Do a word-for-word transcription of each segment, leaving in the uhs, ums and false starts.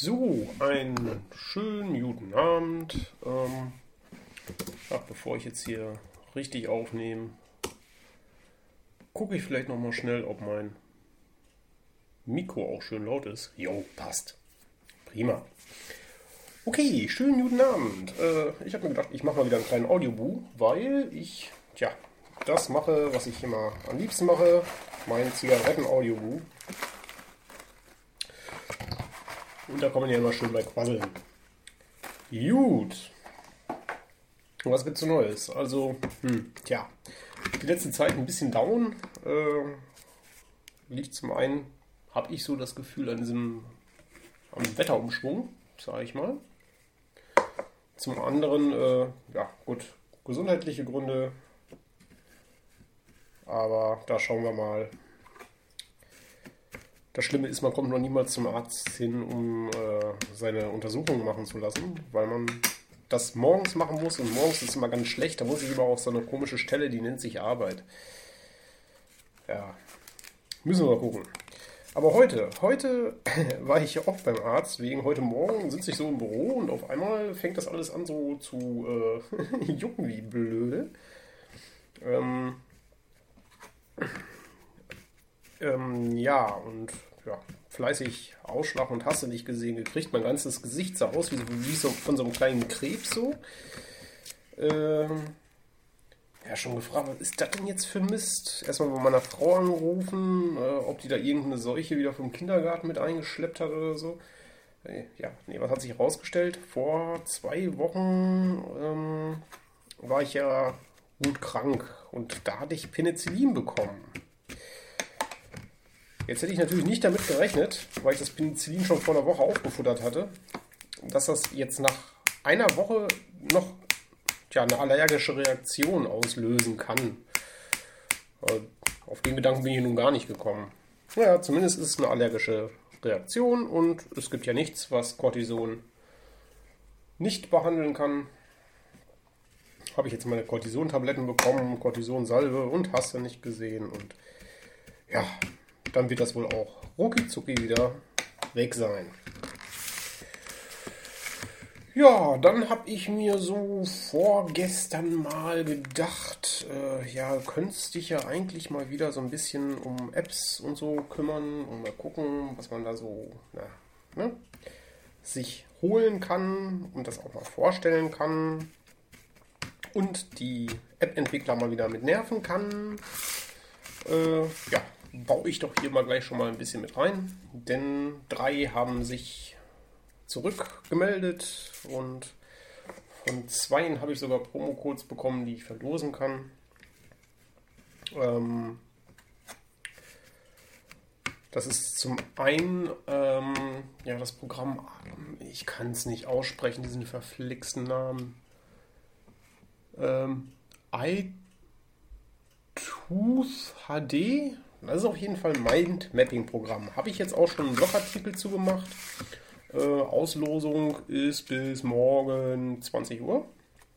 So, einen schönen guten Abend. Ähm, ach, bevor ich jetzt hier richtig aufnehme, gucke ich vielleicht nochmal schnell, ob mein Mikro auch schön laut ist. Jo, passt. Prima. Okay, schönen guten Abend. Äh, ich habe mir gedacht, ich mache mal wieder einen kleinen Audioboo, weil ich, tja, das mache, was ich immer am liebsten mache, mein Zigaretten-Audioboo. Und da kann man ja immer schön bei quasseln. Gut. Und was gibt's so Neues? Also, hm, tja, die letzte Zeit ein bisschen down. Äh, liegt zum einen, habe ich so das Gefühl, an diesem am Wetterumschwung, sage ich mal. Zum anderen, äh, ja gut, gesundheitliche Gründe. Aber da schauen wir mal. Das Schlimme ist, man kommt noch niemals zum Arzt hin, um äh, seine Untersuchungen machen zu lassen, weil man das morgens machen muss und morgens ist immer ganz schlecht. Da muss ich immer auf so eine komische Stelle, die nennt sich Arbeit. Ja, müssen wir mal gucken. Aber heute, heute war ich ja auch beim Arzt, wegen heute Morgen sitze ich so im Büro und auf einmal fängt das alles an so zu äh, jucken wie blöde. Ähm, Ähm, ja, und ja, fleißig Ausschlag und hast du nicht gesehen gekriegt. Mein ganzes Gesicht sah aus wie, wie so, von so einem kleinen Krebs so. Ähm, ja, schon gefragt, was ist das denn jetzt für Mist? Erstmal bei meiner Frau angerufen, äh, ob die da irgendeine Seuche wieder vom Kindergarten mit eingeschleppt hat oder so. Äh, ja, nee, was hat sich herausgestellt? Vor zwei Wochen ähm, war ich ja gut krank und da hatte ich Penicillin bekommen. Jetzt hätte ich natürlich nicht damit gerechnet, weil ich das Penicillin schon vor einer Woche aufgefuttert hatte, dass das jetzt nach einer Woche noch tja, eine allergische Reaktion auslösen kann. Auf den Gedanken bin ich nun gar nicht gekommen. Naja, zumindest ist es eine allergische Reaktion und es gibt ja nichts, was Cortison nicht behandeln kann. Habe ich jetzt meine Cortison-Tabletten bekommen, Cortison-Salbe und hast du nicht gesehen und ja, dann wird das wohl auch rucki-zucki wieder weg sein. Ja, dann habe ich mir so vorgestern mal gedacht, äh, ja, könntest dich ja eigentlich mal wieder so ein bisschen um Apps und so kümmern und mal gucken, was man da so na, ne, sich holen kann und das auch mal vorstellen kann und die App-Entwickler mal wieder mit nerven kann. Äh, ja. Baue ich doch hier mal gleich schon mal ein bisschen mit rein, denn drei haben sich zurückgemeldet und von zweien habe ich sogar Promo-Codes bekommen, die ich verlosen kann. Ähm, das ist zum einen ähm, ja, das Programm, ich kann es nicht aussprechen, diesen verflixten Namen, ähm, iTooth H D. Das ist auf jeden Fall ein Mind-Mapping-Programm. Habe ich jetzt auch schon einen Blogartikel zugemacht. Äh, Auslosung ist bis morgen zwanzig Uhr.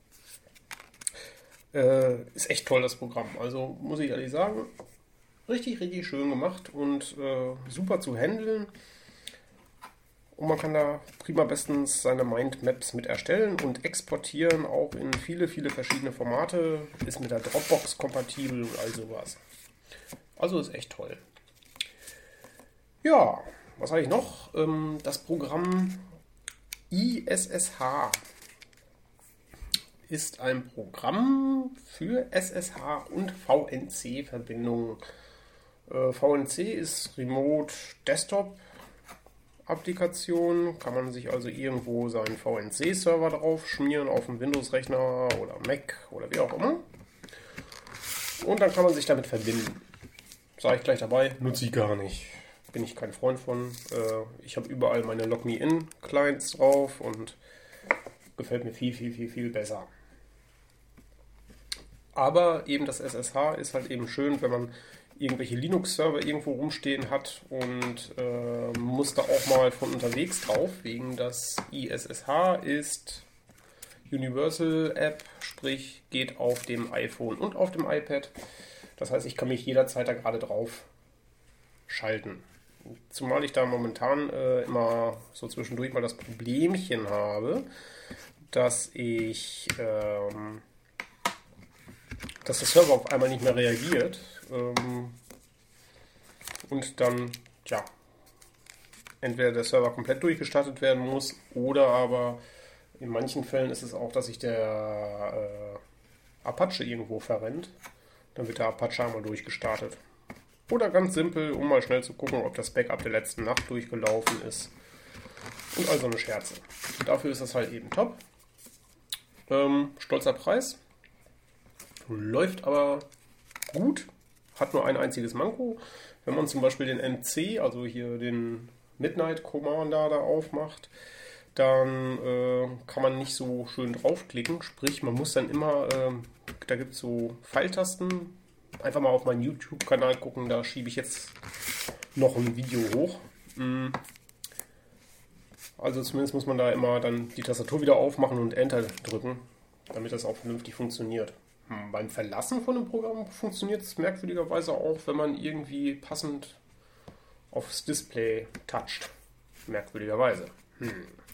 Äh, ist echt toll, das Programm. Also muss ich ehrlich sagen, richtig, richtig schön gemacht und äh, super zu handeln. Und man kann da prima bestens seine Mindmaps mit erstellen und exportieren, auch in viele, viele verschiedene Formate. Ist mit der Dropbox kompatibel und all sowas. Also ist echt toll. Ja, was habe ich noch? Ähm, das Programm I S S H ist ein Programm für S S H und V N C-Verbindungen. Äh, V N C ist Remote Desktop Applikation. Kann man sich also irgendwo seinen V N C-Server drauf schmieren auf dem Windows-Rechner oder Mac oder wie auch immer. Und dann kann man sich damit verbinden. Sage ich gleich dabei, nutze ich gar nicht. Bin ich kein Freund von. Ich habe überall meine Log-Me-In-Clients drauf und gefällt mir viel, viel, viel, viel besser. Aber eben das S S H ist halt eben schön, wenn man irgendwelche Linux-Server irgendwo rumstehen hat und äh, muss da auch mal von unterwegs drauf, wegen das I S S H ist Universal App, sprich geht auf dem iPhone und auf dem iPad. Das heißt, ich kann mich jederzeit da gerade drauf schalten. Zumal ich da momentan äh, immer so zwischendurch mal das Problemchen habe, dass ich, ähm, dass der Server auf einmal nicht mehr reagiert ähm, und dann, ja, entweder der Server komplett durchgestartet werden muss oder aber in manchen Fällen ist es auch, dass sich der äh, Apache irgendwo verrennt. Dann wird der Apache einmal durchgestartet. Oder ganz simpel, um mal schnell zu gucken, ob das Backup der letzten Nacht durchgelaufen ist. Und all so eine Scherze. Dafür ist das halt eben top. Ähm, stolzer Preis. Läuft aber gut. Hat nur ein einziges Manko. Wenn man zum Beispiel den M C, also hier den Midnight Commander da aufmacht, dann äh, kann man nicht so schön draufklicken. Sprich, man muss dann immer, äh, da gibt es so Pfeiltasten, einfach mal auf meinen YouTube-Kanal gucken, da schiebe ich jetzt noch ein Video hoch. Also zumindest muss man da immer dann die Tastatur wieder aufmachen und Enter drücken, damit das auch vernünftig funktioniert. Hm, beim Verlassen von dem Programm funktioniert es merkwürdigerweise auch, wenn man irgendwie passend aufs Display toucht. Merkwürdigerweise. Hm.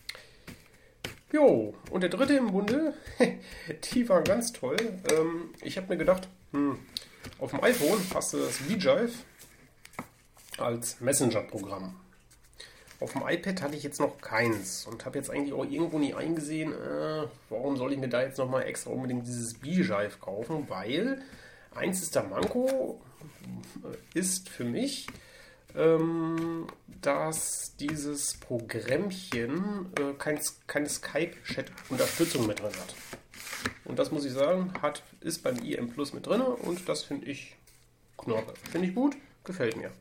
Jo, und der dritte im Bunde, die war ganz toll. Ähm, ich habe mir gedacht, hm, auf dem iPhone hast du das VJive als Messenger-Programm. Auf dem iPad hatte ich jetzt noch keins und habe jetzt eigentlich auch irgendwo nie eingesehen, äh, warum soll ich mir da jetzt nochmal extra unbedingt dieses VJive kaufen, weil eins ist der Manko, ist für mich, ähm, dass dieses Programmchen äh, kein, keine Skype-Chat-Unterstützung mit drin hat. Und das muss ich sagen, hat, ist beim I M Plus mit drin und das finde ich knorke. Finde ich gut, gefällt mir.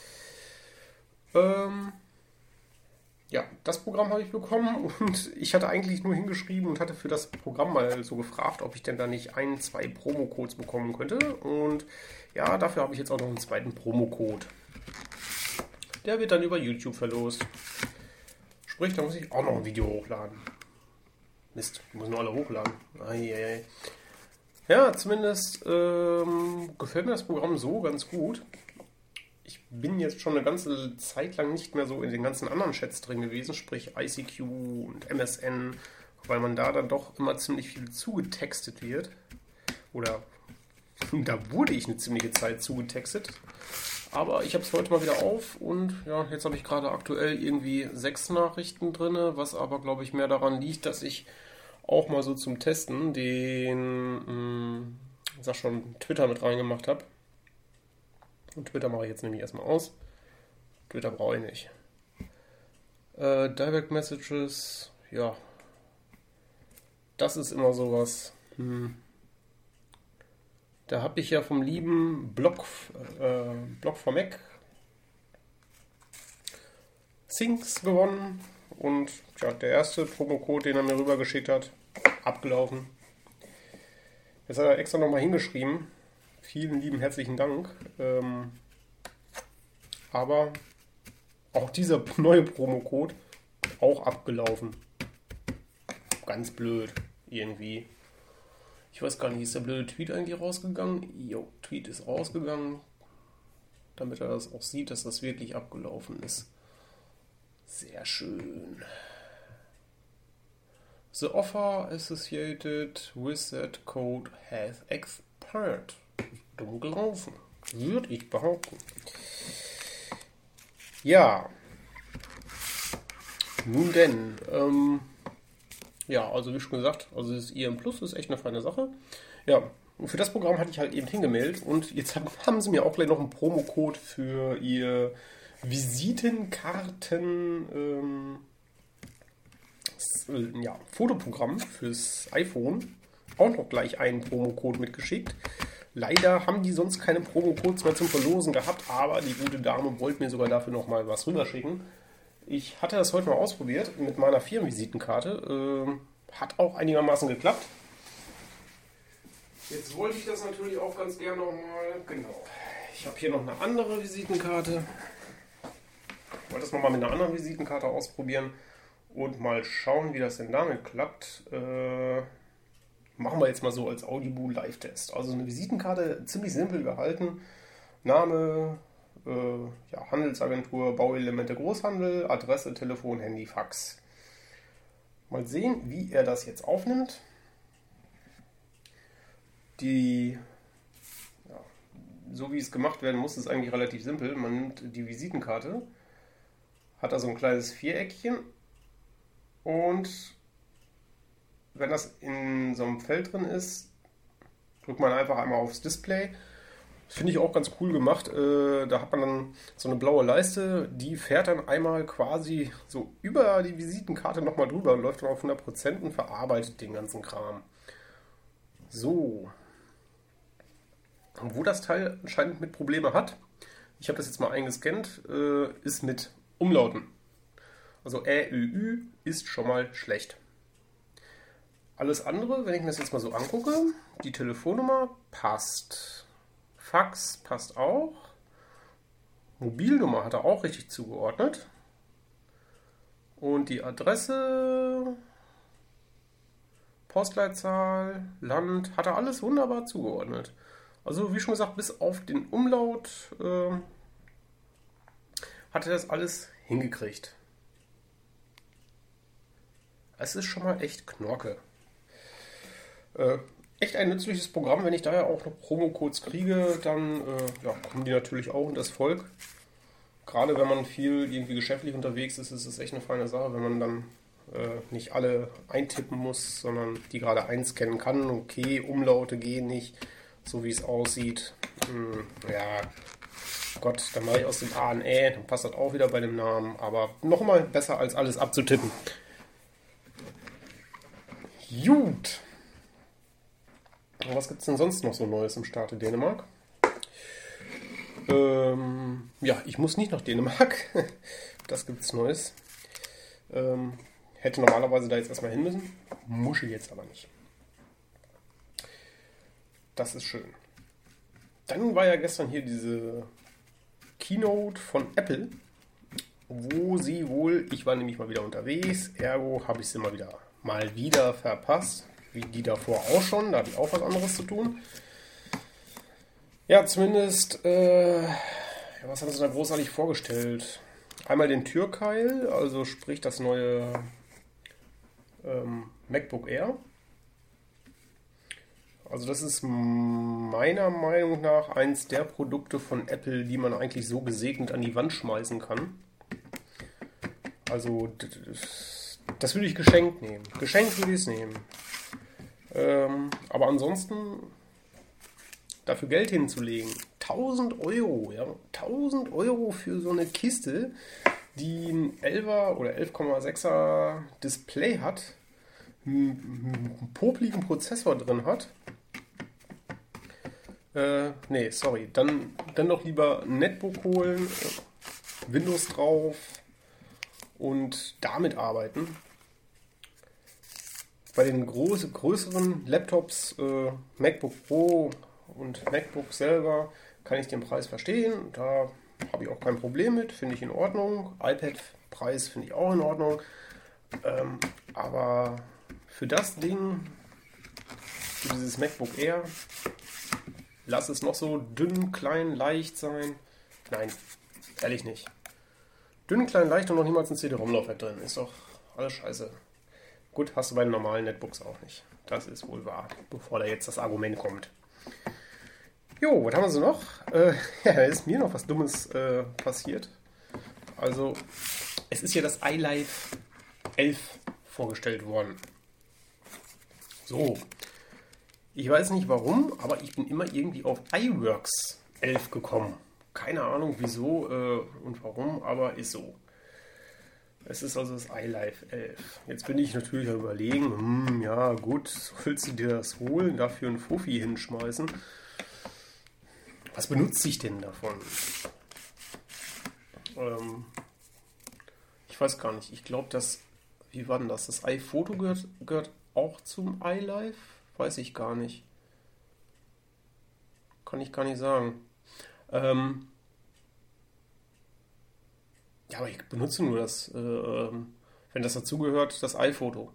Ähm, ja, das Programm habe ich bekommen und ich hatte eigentlich nur hingeschrieben und hatte für das Programm mal so gefragt, ob ich denn da nicht ein, zwei Promo-Codes bekommen könnte. Und ja, dafür habe ich jetzt auch noch einen zweiten Promo-Code. Der wird dann über YouTube verlost. Sprich, da muss ich auch noch ein Video hochladen. Mist, die müssen nur alle hochladen. Eieiei. Ja, zumindest ähm, gefällt mir das Programm so ganz gut. Ich bin jetzt schon eine ganze Zeit lang nicht mehr so in den ganzen anderen Chats drin gewesen, sprich I C Q und M S N, weil man da dann doch immer ziemlich viel zugetextet wird. Oder da wurde ich eine ziemliche Zeit zugetextet. Aber ich habe es heute mal wieder auf und ja, jetzt habe ich gerade aktuell irgendwie sechs Nachrichten drin, was aber, glaube ich, mehr daran liegt, dass ich auch mal so zum Testen den, mh, sag schon, Twitter mit reingemacht habe. Und Twitter mache ich jetzt nämlich erstmal aus. Twitter brauche ich nicht. Äh, Direct Messages, ja. Das ist immer sowas. Hm. Da habe ich ja vom lieben Blog, äh, Blog for Mac Things gewonnen. Und ja, der erste Promocode, den er mir rübergeschickt hat, abgelaufen. Jetzt hat er extra nochmal hingeschrieben. Vielen lieben herzlichen Dank. Ähm, aber auch dieser neue Promocode auch abgelaufen. Ganz blöd irgendwie. Ich weiß gar nicht, ist der blöde Tweet eigentlich rausgegangen? Jo, Tweet ist rausgegangen, damit er das auch sieht, dass das wirklich abgelaufen ist. Sehr schön. The offer associated with that code has expired. Dumm gelaufen, würde ich behaupten. Ja. Nun denn, ähm, ja, also wie schon gesagt, also das I M Plus ist echt eine feine Sache. Ja, und für das Programm hatte ich halt eben hingemeldet und jetzt haben sie mir auch gleich noch einen Promocode für ihr Visitenkarten ähm, ja, Fotoprogramm fürs iPhone auch noch gleich einen Promocode mitgeschickt. Leider haben die sonst keine Promocodes mehr zum Verlosen gehabt, aber die gute Dame wollte mir sogar dafür noch mal was rüberschicken. Ich hatte das heute mal ausprobiert mit meiner Firmenvisitenkarte. Ähm, hat auch einigermaßen geklappt. Jetzt wollte ich das natürlich auch ganz gerne nochmal. Genau. Ich habe hier noch eine andere Visitenkarte. Ich wollte das nochmal mit einer anderen Visitenkarte ausprobieren und mal schauen, wie das denn damit klappt. Äh, machen wir jetzt mal so als Audible Live-Test. Also eine Visitenkarte ziemlich simpel gehalten. Name, äh, ja, Handelsagentur, Bauelemente, Großhandel, Adresse, Telefon, Handy, Fax. Mal sehen, wie er das jetzt aufnimmt. Die, ja, so wie es gemacht werden muss, ist eigentlich relativ simpel. Man nimmt die Visitenkarte, hat da so ein kleines Viereckchen und wenn das in so einem Feld drin ist, drückt man einfach einmal aufs Display. Das finde ich auch ganz cool gemacht. Äh, da hat man dann so eine blaue Leiste, die fährt dann einmal quasi so über die Visitenkarte nochmal drüber und läuft dann auf hundert Prozent und verarbeitet den ganzen Kram. So. Und wo das Teil anscheinend mit Probleme hat, ich habe das jetzt mal eingescannt, äh, ist mit Umlauten. Also Ä, Ö, Ü ist schon mal schlecht. Alles andere, wenn ich mir das jetzt mal so angucke, die Telefonnummer passt. Fax passt auch. Mobilnummer hat er auch richtig zugeordnet. Und die Adresse, Postleitzahl, Land, hat er alles wunderbar zugeordnet. Also wie schon gesagt, bis auf den Umlaut äh, hat er das alles hingekriegt. Es ist schon mal echt Knorke. Äh, echt ein nützliches Programm. Wenn ich daher auch noch Promo-Codes kriege, dann äh, ja, kommen die natürlich auch in das Volk. Gerade wenn man viel irgendwie geschäftlich unterwegs ist, ist es echt eine feine Sache, wenn man dann äh, nicht alle eintippen muss, sondern die gerade einscannen kann. Okay, Umlaute gehen nicht, so wie es aussieht. Hm, ja, Gott, dann mache ich aus dem A ein Ä, dann passt das auch wieder bei dem Namen. Aber nochmal besser als alles abzutippen. Gut. Was gibt es denn sonst noch so Neues im Staate Dänemark? Ähm, ja, ich muss nicht nach Dänemark. Das gibt es Neues. Ähm, hätte normalerweise da jetzt erstmal hin müssen. Muss ich jetzt aber nicht. Das ist schön. Dann war ja gestern hier diese Keynote von Apple, wo sie wohl, ich war nämlich mal wieder unterwegs, ergo habe ich sie mal wieder, mal wieder verpasst. Wie die davor auch schon, da hatte ich auch was anderes zu tun. Ja, zumindest, äh, ja, was haben sie da großartig vorgestellt? Einmal den Türkeil, also sprich das neue ähm, MacBook Air. Also das ist meiner Meinung nach eins der Produkte von Apple, die man eigentlich so gesegnet an die Wand schmeißen kann. Also das, das würde ich geschenkt nehmen. Geschenkt würde ich es nehmen. Ähm, aber ansonsten dafür Geld hinzulegen, tausend Euro, ja, tausend Euro für so eine Kiste, die ein elfer oder elf Komma sechser Display hat, einen popligen Prozessor drin hat. Äh, nee, sorry, dann, dann doch lieber ein Netbook holen, Windows drauf und damit arbeiten. Bei den groß, größeren Laptops, äh, MacBook Pro und MacBook selber, kann ich den Preis verstehen. Da habe ich auch kein Problem mit, finde ich in Ordnung. iPad-Preis finde ich auch in Ordnung. Ähm, aber für das Ding, für dieses MacBook Air, lass es noch so dünn, klein, leicht sein. Nein, ehrlich nicht. Dünn, klein, leicht und noch niemals ein C D-ROM-Laufwerk drin. Ist doch alles scheiße. Gut, hast du bei den normalen Netbooks auch nicht. Das ist wohl wahr, bevor da jetzt das Argument kommt. Jo, was haben wir so noch? Äh, ja, da ist mir noch was Dummes äh, passiert. Also, es ist ja das iLife elf vorgestellt worden. So, ich weiß nicht warum, aber ich bin immer irgendwie auf iWorks elf gekommen. Keine Ahnung wieso äh, und warum, aber ist so. Es ist also das iLife elf. Jetzt bin ich natürlich am Überlegen, hm, ja gut, sollst du dir das holen, dafür einen Fuffi hinschmeißen? Was benutze ich denn davon? Ähm, ich weiß gar nicht. Ich glaube, das, wie war denn das? Das iPhoto gehört, gehört auch zum iLife? Weiß ich gar nicht. Kann ich gar nicht sagen. Ähm, Ja, aber ich benutze nur das, äh, wenn das dazugehört, das iPhoto.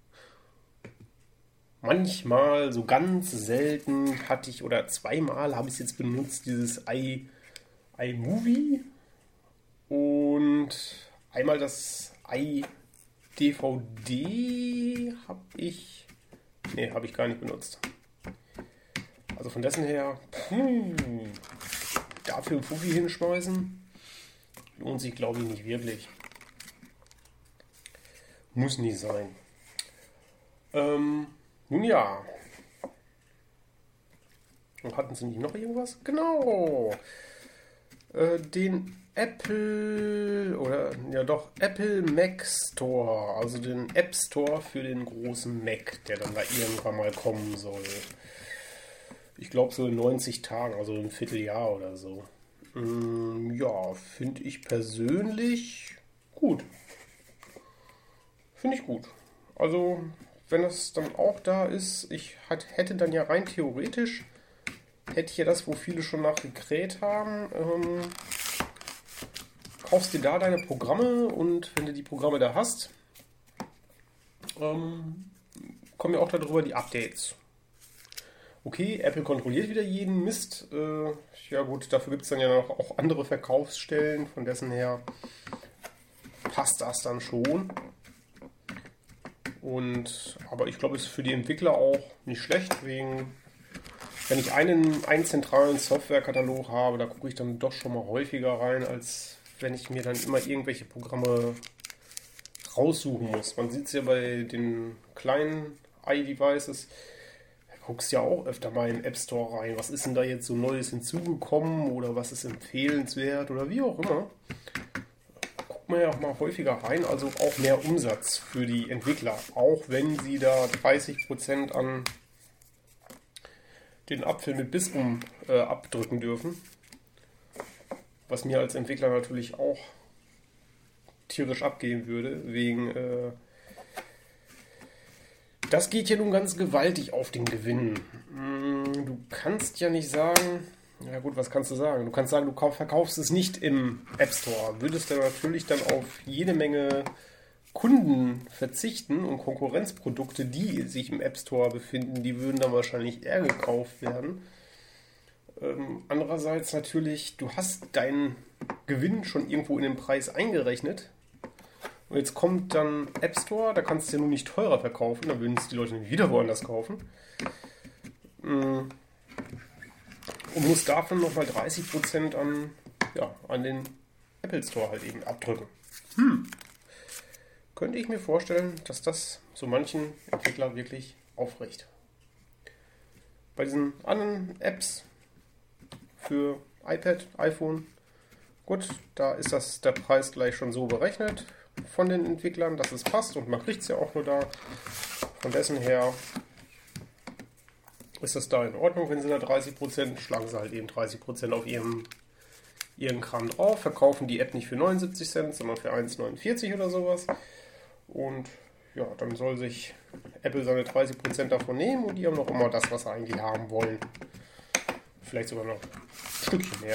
Manchmal, so ganz selten hatte ich, oder zweimal habe ich es jetzt benutzt, dieses i, iMovie und einmal das iD V D habe ich, nee, habe ich gar nicht benutzt. Also von dessen her, puh, dafür ein Fuffi hinschmeißen, lohnt sich glaube ich nicht wirklich. Muss nicht sein. Ähm, nun ja. Und hatten sie nicht noch irgendwas? Genau. Äh, den Apple oder ja doch Apple Mac Store, also den App Store für den großen Mac, der dann da irgendwann mal kommen soll. Ich glaube so in neunzig Tagen, also ein Vierteljahr oder so. Ähm, ja, finde ich persönlich gut. Finde ich gut. Also, wenn das dann auch da ist, ich hat, hätte dann ja rein theoretisch, hätte ich ja das, wo viele schon nachgekräht haben, ähm, kaufst dir da deine Programme und wenn du die Programme da hast, ähm, kommen ja auch darüber die Updates. Okay, Apple kontrolliert wieder jeden Mist. Äh, ja gut, dafür gibt es dann ja noch auch andere Verkaufsstellen, von dessen her passt das dann schon. Und, aber ich glaube, es ist für die Entwickler auch nicht schlecht, wegen, wenn ich einen, einen zentralen Softwarekatalog habe, da gucke ich dann doch schon mal häufiger rein, als wenn ich mir dann immer irgendwelche Programme raussuchen muss. Man sieht es ja bei den kleinen iDevices, da guckst du ja auch öfter mal in den App Store rein. Was ist denn da jetzt so Neues hinzugekommen oder was ist empfehlenswert oder wie auch immer. Man ja auch mal häufiger rein, also auch mehr Umsatz für die Entwickler, auch wenn sie da dreißig Prozent an den Apfel mit Biss um äh, abdrücken dürfen, was mir als Entwickler natürlich auch tierisch abgehen würde, wegen äh, das geht ja nun ganz gewaltig auf den Gewinn. Du kannst ja nicht sagen, ja gut, was kannst du sagen? Du kannst sagen, du kauf, verkaufst es nicht im App Store. Würdest du natürlich dann auf jede Menge Kunden verzichten und Konkurrenzprodukte, die sich im App Store befinden, die würden dann wahrscheinlich eher gekauft werden. Ähm, andererseits natürlich, du hast deinen Gewinn schon irgendwo in den Preis eingerechnet. Und jetzt kommt dann App Store, da kannst du ja nun nicht teurer verkaufen, dann würden es die Leute nicht wieder woanders kaufen. Ähm, Und muss davon nochmal dreißig Prozent an, ja, an den Apple Store halt eben abdrücken. Hm. Könnte ich mir vorstellen, dass das so manchen Entwickler wirklich aufregt. Bei diesen anderen Apps für iPad, iPhone, gut, da ist das der Preis gleich schon so berechnet von den Entwicklern, dass es passt und man kriegt es ja auch nur da. Von dessen her ist das da in Ordnung, wenn sie da dreißig Prozent, schlagen sie halt eben dreißig Prozent auf ihren, ihren Kram drauf, verkaufen die App nicht für neunundsiebzig Cent, sondern für eins Komma neunundvierzig oder sowas. Und ja, dann soll sich Apple seine dreißig Prozent davon nehmen und die haben noch immer das, was sie eigentlich haben wollen. Vielleicht sogar noch ein Stückchen mehr.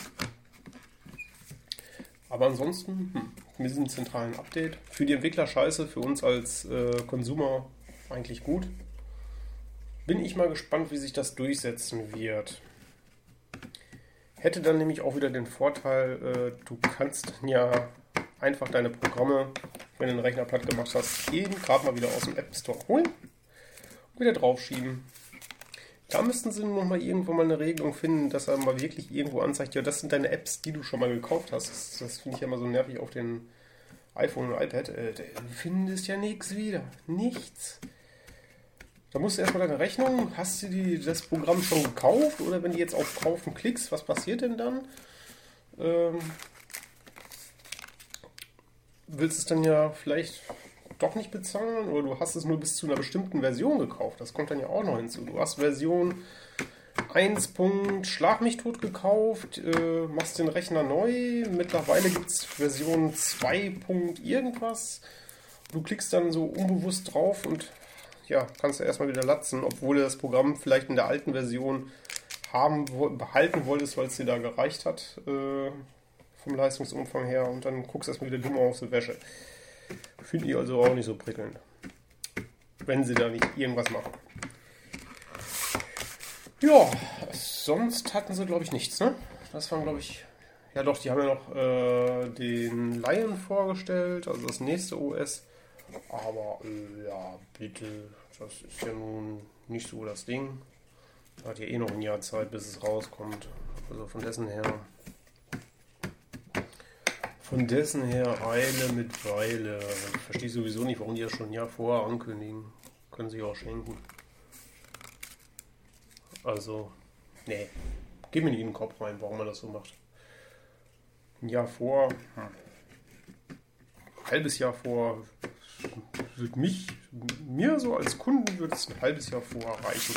Aber ansonsten, hm, mit diesem zentralen Update, für die Entwickler scheiße, für uns als äh, Consumer eigentlich gut. Bin ich mal gespannt, wie sich das durchsetzen wird. Hätte dann nämlich auch wieder den Vorteil, äh, du kannst ja einfach deine Programme, wenn du den Rechner platt gemacht hast, eben gerade mal wieder aus dem App Store holen und wieder draufschieben. Da müssten sie noch mal irgendwo mal eine Regelung finden, dass er mal wirklich irgendwo anzeigt, ja, das sind deine Apps, die du schon mal gekauft hast. Das, das finde ich ja immer so nervig auf den iPhone und iPad. Äh, du findest ja nichts wieder. Nichts. Da musst du erstmal deine Rechnung, hast du die, das Programm schon gekauft oder wenn du jetzt auf Kaufen klickst, was passiert denn dann? Ähm, willst du es dann ja vielleicht doch nicht bezahlen oder du hast es nur bis zu einer bestimmten Version gekauft. Das kommt dann ja auch noch hinzu. Du hast Version eins. Schlag mich tot gekauft, äh, machst den Rechner neu. Mittlerweile gibt es Version zwei. Irgendwas. Du klickst dann so unbewusst drauf und ja, kannst du erstmal wieder latzen, obwohl du das Programm vielleicht in der alten Version haben, behalten wolltest, weil es dir da gereicht hat äh, vom Leistungsumfang her und dann guckst du erstmal wieder dumm aus der Wäsche. Finde ich also auch nicht so prickelnd, wenn sie da nicht irgendwas machen. Ja, sonst hatten sie, glaube ich, nichts, ne? Das waren, glaube ich, Ja doch, die haben ja noch äh, den Lion vorgestellt, also das nächste O S. Aber äh, ja, bitte, das ist ja nun nicht so das Ding. Hat ja eh noch ein Jahr Zeit, bis es rauskommt. Also von dessen her... Von dessen her Eile mit Weile. Ich verstehe sowieso nicht, warum die das schon ein Jahr vorher ankündigen. Können sie auch schenken. Also, nee. Geh mir nicht in den Kopf rein, warum man das so macht. Ein Jahr vor, hm. ein halbes Jahr vor, wird mich, mir so als Kunden wird es ein halbes Jahr vor reichen.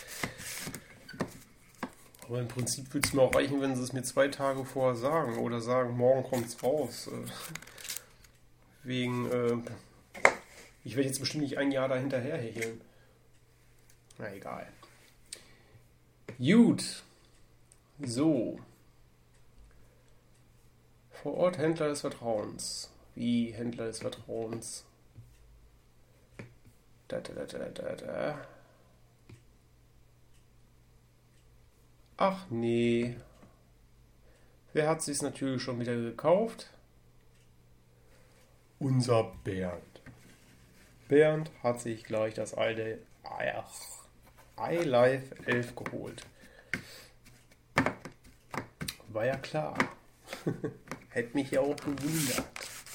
Aber im Prinzip würde es mir auch reichen, wenn sie es mir zwei Tage vorher sagen oder sagen, morgen kommt es raus. Wegen, äh, ich werde jetzt bestimmt nicht ein Jahr dahinterher hecheln. Na egal. Gut. So. Vor Ort Händler des Vertrauens. Wie Händler des Vertrauens? Da, da, da, da, da, da. Ach nee. Wer hat sich's natürlich schon wieder gekauft? Unser Bernd. Bernd hat sich gleich das alte iLife elf geholt. War ja klar. Hätte mich ja auch gewundert.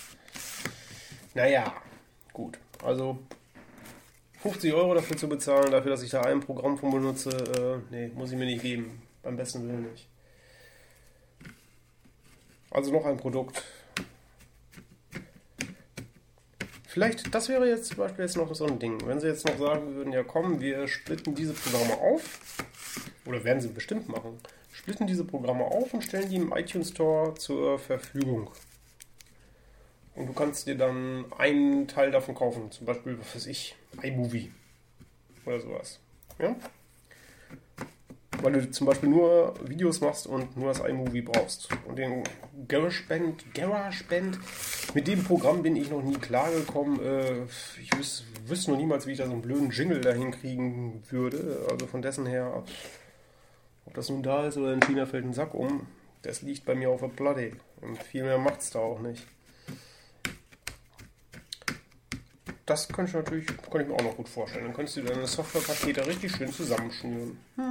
Naja, gut. Also fünfzig Euro dafür zu bezahlen, dafür, dass ich da ein Programm von benutze, äh, nee, muss ich mir nicht geben. Beim besten Willen nicht. Also noch ein Produkt. Vielleicht, das wäre jetzt zum Beispiel jetzt noch so ein Ding. Wenn sie jetzt noch sagen würden, ja komm, wir splitten diese Programme auf. Oder werden sie bestimmt machen. Splitten diese Programme auf und stellen die im iTunes Store zur Verfügung. Und du kannst dir dann einen Teil davon kaufen. Zum Beispiel, was weiß ich, iMovie. Oder sowas. Ja? Weil du zum Beispiel nur Videos machst und nur das iMovie brauchst. Und den GarageBand, GarageBand, mit dem Programm bin ich noch nie klargekommen. Äh, ich wüs, wüsste noch niemals, wie ich da so einen blöden Jingle dahin kriegen würde. Also von dessen her, ob das nun da ist oder in China fällt ein Sack um, das liegt bei mir auf der Platte. Und viel mehr macht es da auch nicht. Das könnte ich natürlich, könnte ich mir auch noch gut vorstellen. Dann könntest du deine Softwarepakete richtig schön zusammenschnüren. Hm.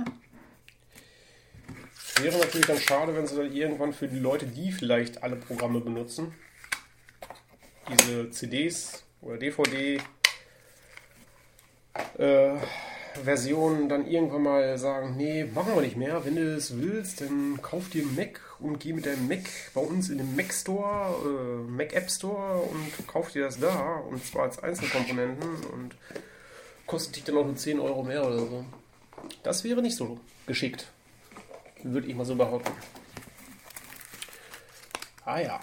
Wäre natürlich dann schade, wenn sie dann irgendwann für die Leute, die vielleicht alle Programme benutzen, diese C Ds oder D V D äh, Versionen dann irgendwann mal sagen, nee, machen wir nicht mehr. Wenn du das willst, dann kauf dir einen Mac und geh mit deinem Mac bei uns in den Mac Store, äh, Mac App Store und kauf dir das da. Und zwar als Einzelkomponenten und kostet dich dann auch nur zehn Euro mehr oder so. Das wäre nicht so geschickt. Würde ich mal so behaupten. Ah ja.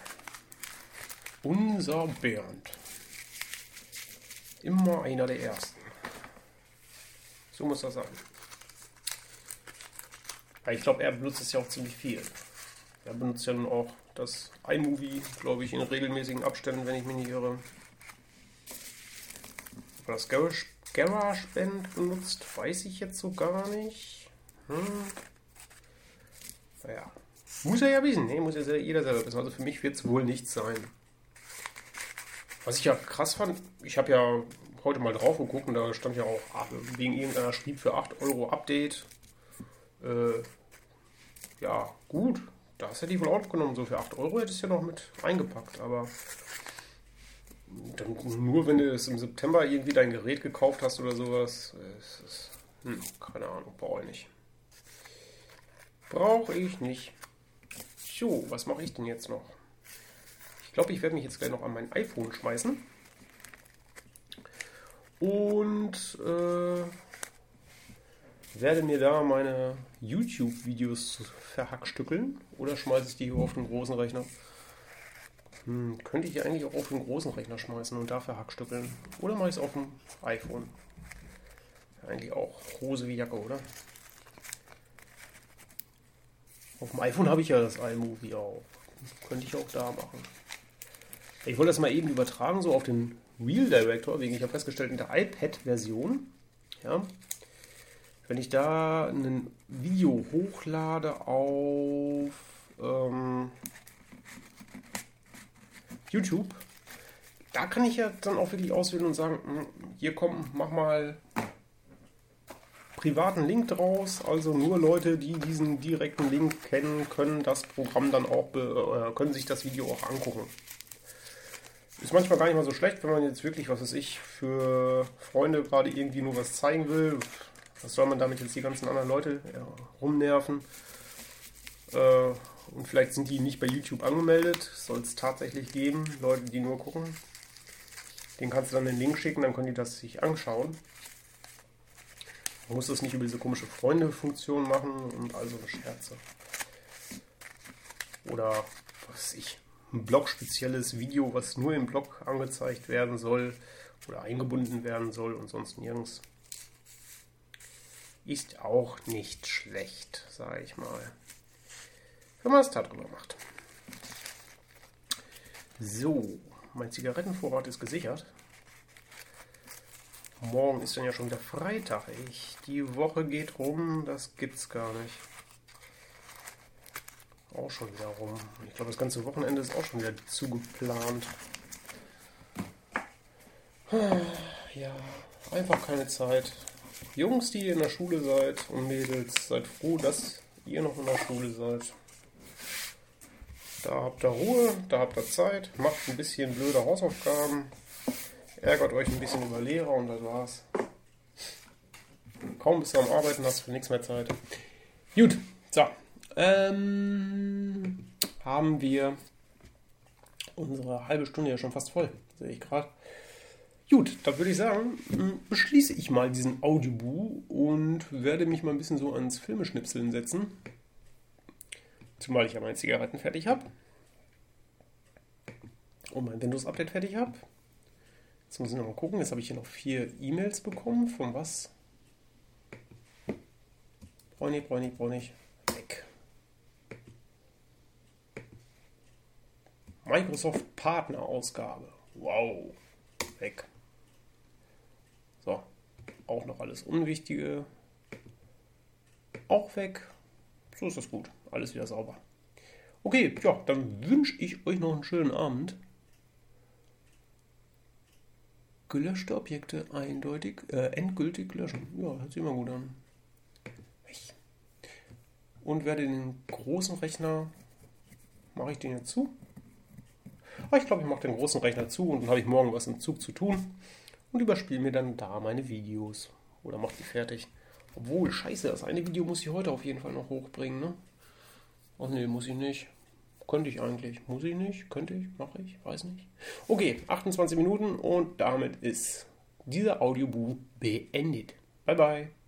Unser Bernd. Immer einer der Ersten. So muss das sein. Weil ich glaube, er benutzt es ja auch ziemlich viel. Er benutzt ja nun auch das iMovie, glaube ich, in regelmäßigen Abständen, wenn ich mich nicht irre. Ob er das Garage, GarageBand benutzt, weiß ich jetzt so gar nicht. Hm. Naja, muss er ja wissen, ne? Muss ja jeder selber wissen. Also für mich wird es wohl nichts sein. Was ich ja krass fand, ich habe ja heute mal drauf geguckt und da stand ja auch, wegen irgendeiner schrieb für acht Euro Update. Äh, ja, gut, das hätte ich wohl aufgenommen. So für acht Euro hätte ich es ja noch mit eingepackt, aber dann nur wenn du es im September irgendwie dein Gerät gekauft hast oder sowas, ist, ist, hm, keine Ahnung, brauche ich nicht. Brauche ich nicht. So, was mache ich denn jetzt noch? Ich glaube, ich werde mich jetzt gleich noch an mein iPhone schmeißen. Und äh, werde mir da meine YouTube-Videos verhackstückeln. Oder schmeiße ich die hier auf den großen Rechner? Hm, könnte ich die eigentlich auch auf den großen Rechner schmeißen und da verhackstückeln? Oder mache ich es auf dem iPhone? Eigentlich auch Hose wie Jacke, oder? Auf dem iPhone habe ich ja das iMovie auch. Könnte ich auch da machen. Ich wollte das mal eben übertragen, so auf den Wheel Director, wegen ich habe festgestellt, in der iPad-Version, ja, wenn ich da ein Video hochlade auf, ähm, YouTube, da kann ich ja dann auch wirklich auswählen und sagen, hier komm, mach mal privaten Link draus, also nur Leute, die diesen direkten Link kennen, können das Programm dann auch, be- äh, können sich das Video auch angucken. Ist manchmal gar nicht mal so schlecht, wenn man jetzt wirklich, was weiß ich, für Freunde gerade irgendwie nur was zeigen will. Was soll man damit jetzt die ganzen anderen Leute ja, rumnerven? Äh, und vielleicht sind die nicht bei YouTube angemeldet. Soll es tatsächlich geben, Leute, die nur gucken. Den kannst du dann den Link schicken, dann können die das sich anschauen. Man muss das nicht über diese komische Freunde-Funktion machen und all so eine Scherze. Oder, was weiß ich, ein Blog-spezielles Video, was nur im Blog angezeigt werden soll oder eingebunden werden soll und sonst nirgends. Ist auch nicht schlecht, sage ich mal. Wenn man es darüber macht. So, mein Zigarettenvorrat ist gesichert. Morgen ist dann ja schon wieder Freitag. Ich, die Woche geht rum, das gibt's gar nicht. Auch schon wieder rum. Ich glaube, das ganze Wochenende ist auch schon wieder zugeplant. Ja, einfach keine Zeit. Jungs, die ihr in der Schule seid und Mädels, seid froh, dass ihr noch in der Schule seid. Da habt ihr Ruhe, da habt ihr Zeit, macht ein bisschen blöde Hausaufgaben, ärgert euch ein bisschen über Lehrer und das war's. Kaum bist du am Arbeiten, hast du für nichts mehr Zeit. Gut, so. Ähm, haben wir unsere halbe Stunde ja schon fast voll, sehe ich gerade. Gut, dann würde ich sagen, beschließe ich mal diesen Audioboo und werde mich mal ein bisschen so ans Filmeschnipseln setzen. Zumal ich ja meine Zigaretten fertig habe. Und mein Windows-Update fertig habe. Jetzt muss ich noch mal gucken. Jetzt habe ich hier noch vier E-Mails bekommen. Von was? Brauche ich nicht, brauche ich nicht, brauche ich nicht. Weg. Microsoft Partnerausgabe. Wow. Weg. So. Auch noch alles Unwichtige. Auch weg. So ist das gut. Alles wieder sauber. Okay, ja, dann wünsche ich euch noch einen schönen Abend. Gelöschte Objekte eindeutig, äh, endgültig löschen. Ja, hört sich immer gut an. Und werde den großen Rechner, mache ich den jetzt zu? Ah, ich glaube, ich mache den großen Rechner zu und dann habe ich morgen was im Zug zu tun und überspiele mir dann da meine Videos. Oder mache die fertig. Obwohl, scheiße, das eine Video muss ich heute auf jeden Fall noch hochbringen, ne? Ach nee, muss ich nicht. Könnte ich eigentlich. Muss ich nicht? Könnte ich? Mache ich? Weiß nicht. Okay, achtundzwanzig Minuten und damit ist dieser Audioboo beendet. Bye, bye.